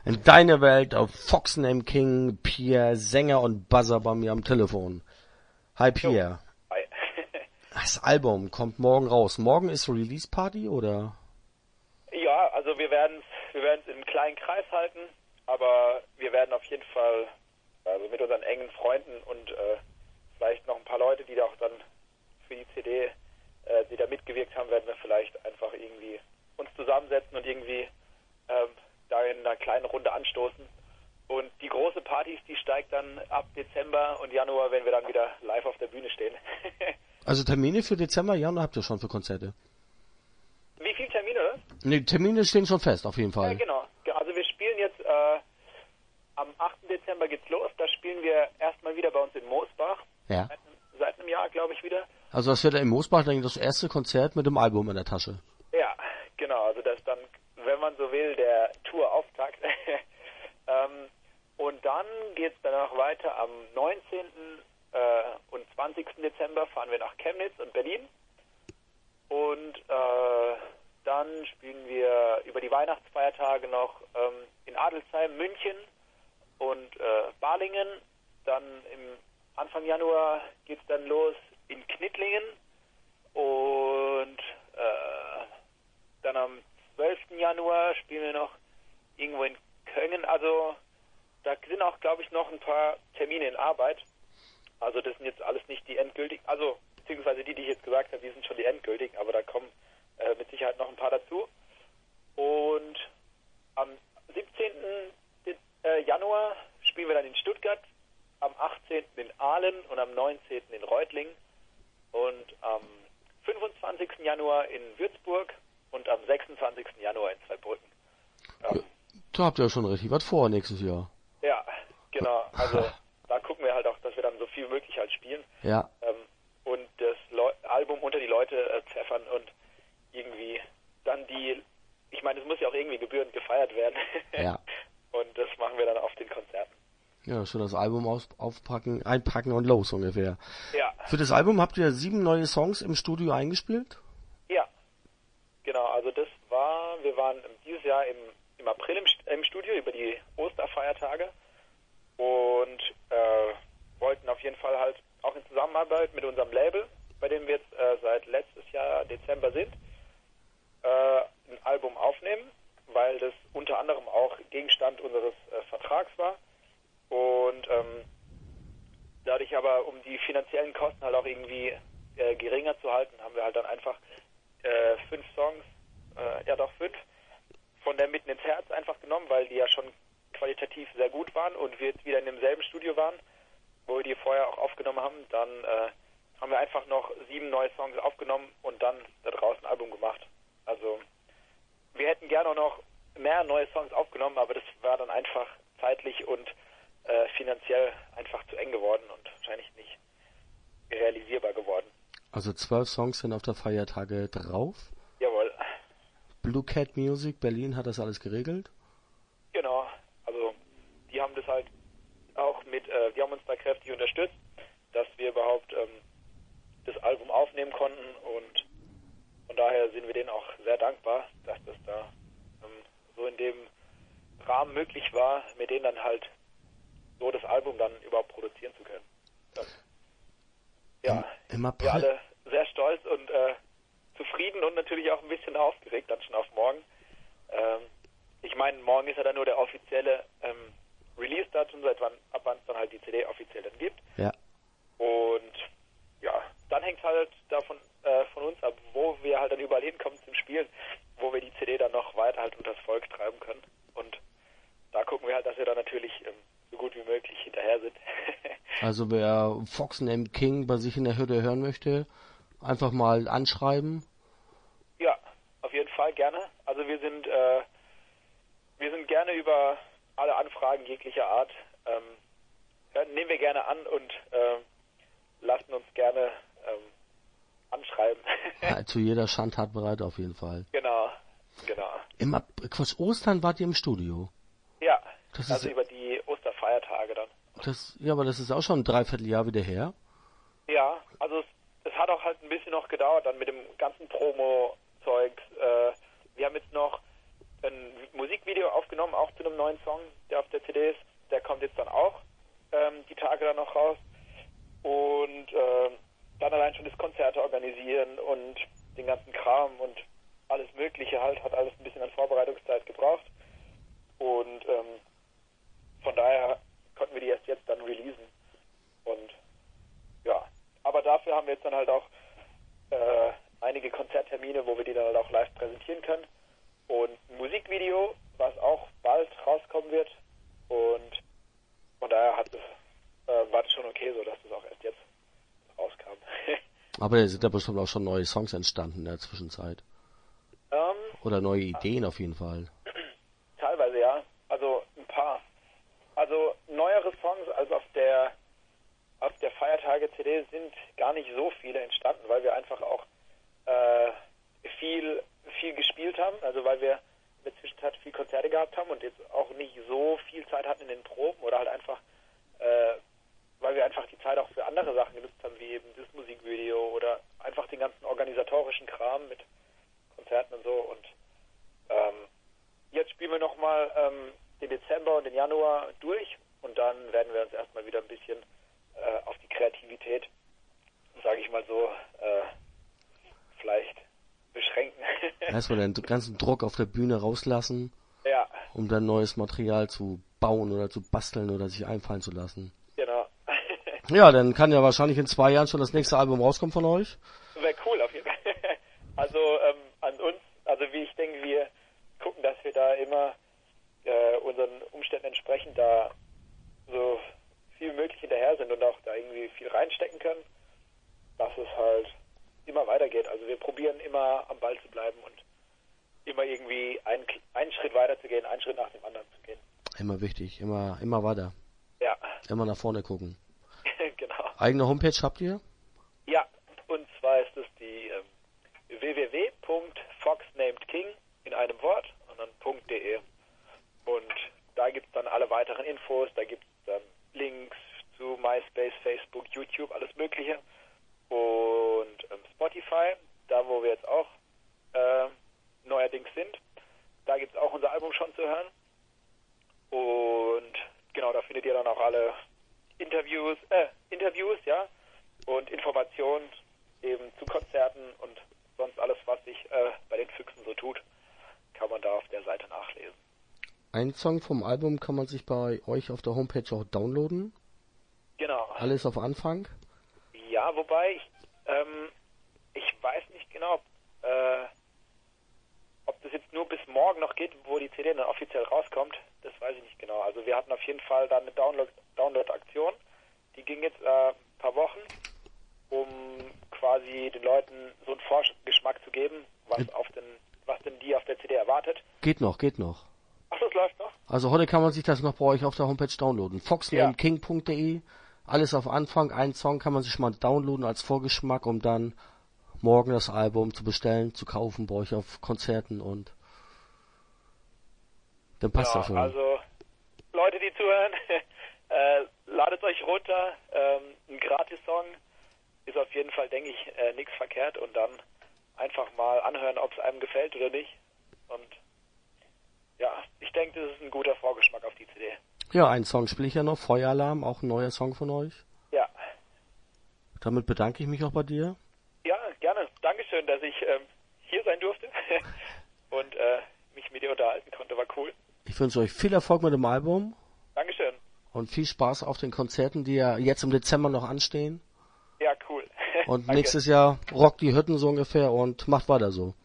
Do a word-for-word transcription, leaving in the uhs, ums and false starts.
In deiner Welt auf Foxname King, Pierre, Sänger und Buzzer bei mir am Telefon. Hi Pierre. Jo. Hi. Das Album kommt morgen raus. Morgen ist Release Party oder? Ja, also wir werden wir werden es im kleinen Kreis halten, aber wir werden auf jeden Fall also mit unseren engen Freunden und äh, vielleicht noch ein paar Leute, die da auch dann für die C D, äh, die da mitgewirkt haben, werden wir vielleicht einfach irgendwie uns zusammensetzen und irgendwie ähm, da in einer kleinen Runde anstoßen. Und die große Partys, die steigt dann ab Dezember und Januar, wenn wir dann wieder live auf der Bühne stehen. Also Termine für Dezember, Januar habt ihr schon für Konzerte? Wie viele Termine? Ne, Termine stehen schon fest, auf jeden Fall. Ja, genau. Also wir spielen jetzt, äh, am achten Dezember geht's los. Da spielen wir erstmal wieder bei uns in Moosbach. Ja. Seit, seit einem Jahr, glaube ich, wieder. Also das wird ja in Moosbach dann das erste Konzert mit dem Album in der Tasche. Ja, genau. Also das ist dann, wenn man so will, der Tourauftakt. ähm, und dann geht's danach weiter. Am neunzehnten Äh, und zwanzigsten Dezember fahren wir nach Chemnitz und Berlin. Und äh, dann spielen wir über die Weihnachtsfeiertage noch ähm, in Adelsheim, München und äh, Balingen. Dann im Anfang Januar geht es dann los in Knittlingen und äh, dann am zwölften Januar spielen wir noch irgendwo in Köngen. Also da sind auch, glaube ich, noch ein paar Termine in Arbeit. Also das sind jetzt alles nicht die endgültigen, also beziehungsweise die, die ich jetzt gesagt habe, die sind schon die endgültigen, aber da kommen äh, mit Sicherheit noch ein paar dazu. Und am siebzehnten Januar spielen wir dann in Stuttgart, am achtzehnten in Aalen und am neunzehnten in Reutlingen und am fünfundzwanzigsten Januar in Würzburg und am sechsundzwanzigsten Januar in Zweibrücken. Ähm, Da habt ihr ja schon richtig was vor nächstes Jahr. Ja, genau, also da gucken wir halt auch, dass wir dann so viel wie möglich halt spielen. Ja. Ähm, und das Leu- Album unter die Leute äh, pfeffern und irgendwie dann die, ich meine, es muss ja auch irgendwie gebührend gefeiert werden. Ja. Und das machen wir dann auf den Konzerten. Ja, schon das Album aus, aufpacken, einpacken und los ungefähr. Ja. Für das Album habt ihr sieben neue Songs im Studio eingespielt? Ja, genau, also das war, wir waren dieses Jahr im, im April im, im Studio über die Osterfeiertage und äh, wollten auf jeden Fall halt auch in Zusammenarbeit mit unserem Label, bei dem wir jetzt äh, seit letztes Jahr Dezember sind, äh, ein Album aufnehmen, weil das unter anderem auch Gegenstand unseres äh, Vertrags war und ähm, dadurch aber, um die finanziellen Kosten halt auch irgendwie äh, geringer zu halten, haben wir halt dann einfach äh, fünf Songs, äh, ja doch fünf, von der Mitten ins Herz einfach genommen, weil die ja schon qualitativ sehr gut waren und wir jetzt wieder in demselben Studio waren, wo wir die vorher auch aufgenommen haben. Dann äh, haben wir einfach noch sieben neue Songs aufgenommen und dann da draußen ein Album gemacht. Also wir hätten gerne auch noch mehr neue Songs aufgenommen, aber das war dann einfach zeitlich und äh, finanziell einfach zu eng geworden und wahrscheinlich nicht realisierbar geworden. Also zwölf Songs sind auf der Feiertage drauf. Jawohl. Blue Cat Music Berlin hat das alles geregelt? Genau. Also die haben das halt auch mit, äh, die haben uns da kräftig unterstützt, dass wir überhaupt ähm, das Album aufnehmen konnten und von daher sind wir denen auch sehr dankbar, dass das da ähm, so in dem Rahmen möglich war, mit denen dann halt so das Album dann überhaupt produzieren zu können. Ähm, ja, Im, im April. wir alle sehr stolz und äh, zufrieden und natürlich auch ein bisschen aufgeregt dann schon auf morgen. Ähm, ich meine, morgen ist ja dann nur der offizielle ähm, Release-Datum, seit wann, ab wann es dann halt die C D offiziell dann gibt. Ja. Und ja, dann hängt halt davon äh, von uns ab, wo wir halt dann überall hinkommen zum Spielen, wo wir die C D dann noch weiter halt unters Volk treiben können. Und da gucken wir halt, dass wir da natürlich ähm, so gut wie möglich hinterher sind. Also wer Foxname King bei sich in der Hütte hören möchte, einfach mal anschreiben. Ja, auf jeden Fall gerne. Also wir sind äh, wir sind gerne über alle Anfragen jeglicher Art, ähm, hören, nehmen wir gerne an und äh, lassen uns gerne ähm, anschreiben. Ja, zu jeder Schandtat bereit auf jeden Fall. Genau, genau. Im Ab Quatsch, Ostern wart ihr im Studio. Ja, Das also ist, über die Osterfeiertage dann. das, ja, aber das ist auch schon ein Dreivierteljahr wieder her. Ja, also es, es hat auch halt ein bisschen noch gedauert dann mit dem ganzen Promo-Zeugs. Äh, wir haben jetzt noch ein Musikvideo aufgenommen, auch zu einem neuen Song, der auf der C D ist. Der kommt jetzt dann auch ähm, die Tage dann noch raus. Und äh, dann allein schon das Konzerte organisieren und den ganzen Kram und alles Mögliche halt, hat alles ein bisschen an Vorbereitungszeit gebraucht. Und ähm, von daher konnten wir die erst jetzt dann releasen. Und ja, aber dafür haben wir jetzt dann halt auch äh, einige Konzerttermine, wo wir die dann halt auch live präsentieren können. Und ein Musikvideo, was auch bald rauskommen wird. Und von daher hat es, äh, war das schon okay so, dass das auch erst jetzt rauskam. Aber da sind da bestimmt auch schon neue Songs entstanden in der Zwischenzeit. Ähm, Oder neue Ideen auf jeden Fall. Teilweise ja, also ein paar. Also neuere Songs als auf der auf der Feiertage-C D sind gar nicht so viele entstanden, weil wir einfach auch äh, viel viel gespielt haben, also weil wir in der Zwischenzeit viel Konzerte gehabt haben und jetzt auch nicht so viel Zeit hatten in den Proben oder halt einfach, äh, weil wir einfach die Zeit auch für andere Sachen genutzt haben, wie eben das Musikvideo oder einfach den ganzen organisatorischen Kram mit Konzerten und so. Und ähm, jetzt spielen wir nochmal ähm, den Dezember und den Januar durch und dann werden wir uns erstmal wieder ein bisschen äh, auf die Kreativität, sage ich mal so, äh, vielleicht beschränken. Erstmal den ganzen Druck auf der Bühne rauslassen, ja. um dann neues Material zu bauen oder zu basteln oder sich einfallen zu lassen. Genau. Ja, dann kann ja wahrscheinlich in zwei Jahren schon das nächste Album rauskommen von euch. Wäre cool auf jeden Fall. Also ähm, an uns, also wie ich denke, wir gucken, dass wir da immer äh, unseren Umständen entsprechend da so viel wie möglich hinterher sind und auch da irgendwie viel reinstecken können, dass es halt immer weitergeht. Also wir probieren immer am Ball zu bleiben und immer irgendwie einen, einen Schritt weiter zu gehen, einen Schritt nach dem anderen zu gehen. Immer wichtig, immer immer weiter. Ja. Immer nach vorne gucken. Genau. Eigene Homepage habt ihr? Ja, und zwar ist es die ähm, w w w punkt foxnamedking in einem Wort und dann .de. Und da gibt es dann alle weiteren Infos, da gibt es dann Links zu MySpace, Facebook, YouTube, alles Mögliche. Und ähm, Spotify, da wo wir jetzt auch äh, neuerdings sind, da gibt es auch unser Album schon zu hören. Und genau, da findet ihr dann auch alle Interviews, äh, Interviews, ja, und Informationen eben zu Konzerten und sonst alles, was sich äh, bei den Füchsen so tut, kann man da auf der Seite nachlesen. Ein Song vom Album kann man sich bei euch auf der Homepage auch downloaden. Genau. Alles auf Anfang. Ja, wobei ich, ähm, ich weiß nicht genau, äh, ob das jetzt nur bis morgen noch geht, wo die C D dann offiziell rauskommt. Das weiß ich nicht genau. Also wir hatten auf jeden Fall dann eine Download, Download-Aktion. Die ging jetzt äh, ein paar Wochen, um quasi den Leuten so einen Vorgeschmack zu geben, was auf den, was denn die auf der C D erwartet. Geht noch, geht noch. Ach, das läuft noch? Also heute kann man sich das noch bei euch auf der Homepage downloaden. foxnameking punkt de, alles auf Anfang, ein Song kann man sich mal downloaden als Vorgeschmack, um dann morgen das Album zu bestellen, zu kaufen bei euch auf Konzerten und dann passt ja, das schon. Also Leute, die zuhören, äh, ladet euch runter. Ähm, ein Gratis-Song ist auf jeden Fall, denke ich, äh, nichts verkehrt und dann einfach mal anhören, ob es einem gefällt oder nicht. Und ja, ich denke, das ist ein guter Vorgeschmack auf die C D. Ja, einen Song spiele ich ja noch, Feueralarm, auch ein neuer Song von euch. Ja. Damit bedanke ich mich auch bei dir. Ja, gerne. Dankeschön, dass ich ähm, hier sein durfte und äh, mich mit dir unterhalten konnte. War cool. Ich wünsche euch viel Erfolg mit dem Album. Dankeschön. Und viel Spaß auf den Konzerten, die ja jetzt im Dezember noch anstehen. Ja, cool. Und nächstes Jahr rockt die Hütten so ungefähr und macht weiter so.